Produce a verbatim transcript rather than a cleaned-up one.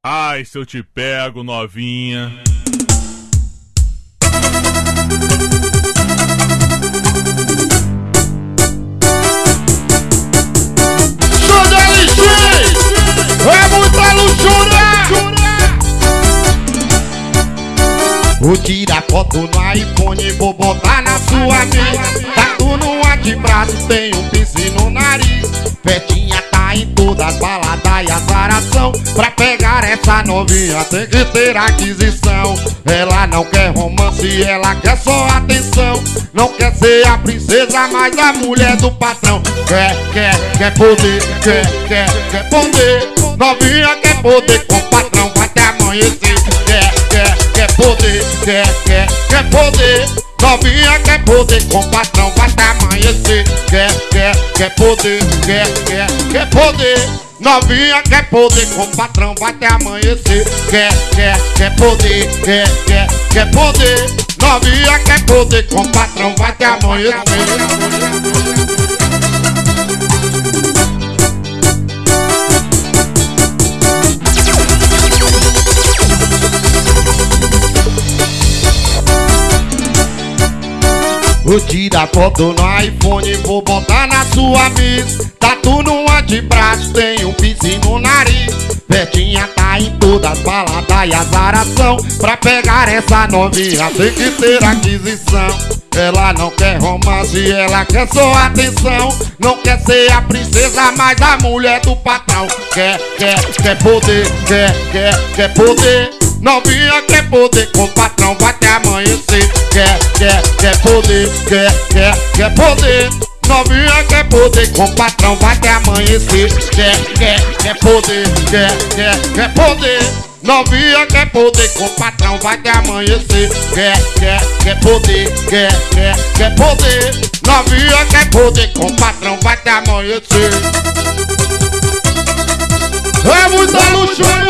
Ai, se eu te pego, novinha. Show da L X! É muita luxúria! Vou tirar foto no iPhone e vou botar na sua mesa. Tatu no antebraço, tem um piercing no nariz. Petinha tá em todas as baladas e azaração. Pra pegar essa novinha tem que ter aquisição. Ela não quer romance, ela quer só atenção. Não quer ser a princesa, mas a mulher do patrão. Quer, quer, quer poder, quer, quer, quer poder. Novinha quer poder com o patrão, vai até amanhecer. Quer, quer, quer poder, quer, quer, quer poder. Novinha quer poder com o patrão, vai até amanhecer. Quer, quer, quer poder, quer, quer, quer poder. Novinha quer poder com o patrão, vai até amanhecer. Quer, quer, quer poder, quer, quer, quer poder. Novinha quer poder com o patrão, vai até amanhecer. Vou tirar foto no iPhone e vou botar na sua miss. Tatu no antebraço, tem um piercing no nariz. Petinha tá em todas as baladas e azaração. Pra pegar essa novinha tem que ter aquisição. Ela não quer romance, ela quer só atenção. Não quer ser a princesa, mas a mulher do patrão. Quer, quer, quer poder, quer, quer, quer poder. Novinha quer poder com o patrão, vai até amanhecer. Quer, quer, quer poder, quer, quer, quer poder. Novinha quer poder com o patrão, vai até amanhecer. Quer, quer, quer poder, quer, quer, quer poder. Novinha quer poder com o patrão, vai até amanhecer. Quer, quer, quer poder, quer, quer, quer poder. Novinha quer poder com o patrão, vai até amanhecer. É muita luxúria!